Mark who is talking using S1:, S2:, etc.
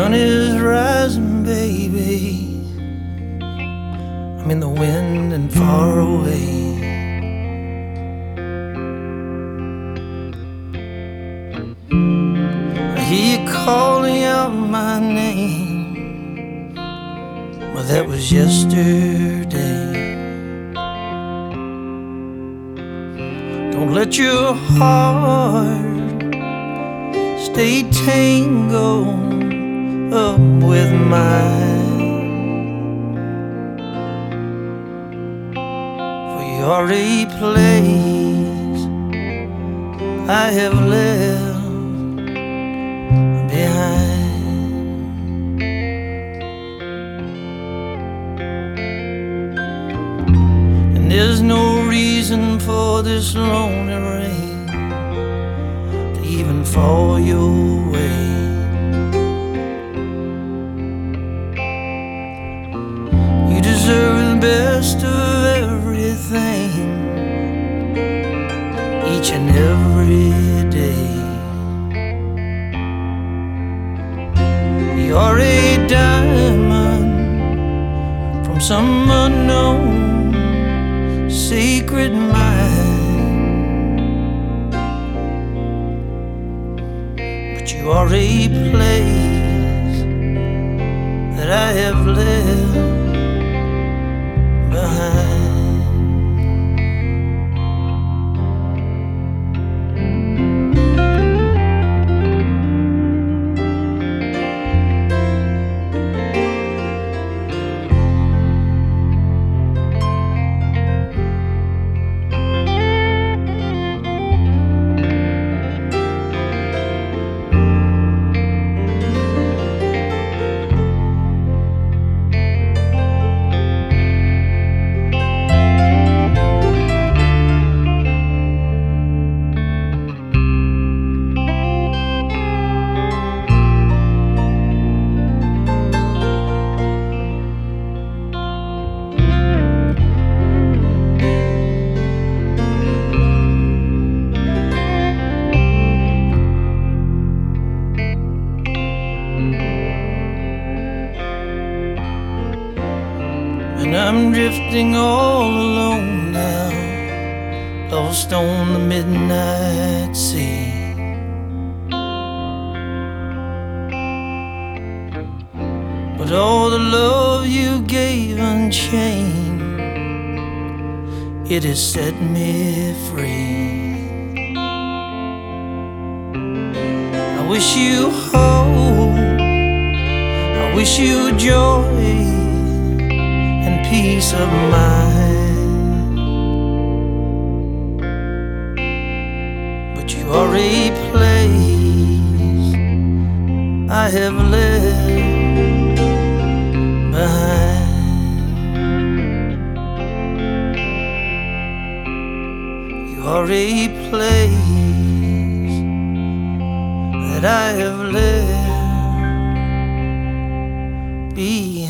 S1: sun is rising, baby. I'm in the wind and far away. I hear you calling out my name. Well, that was yesterday. Don't let your heart stay tangled up with mine, for you're a place I have left behind. And there's no reason for this lonely rain to even fall your way. You deserve the best of everything each and every day. You're a diamond from some unknown sacred mine, but you are a place that I have left behind. And I'm drifting all alone now, lost on the midnight sea. But all the love you gave unchained, it has set me free. I wish you hope, I wish you joy and peace of mind, but you are a place I have left behind. You are a place that I have left behind.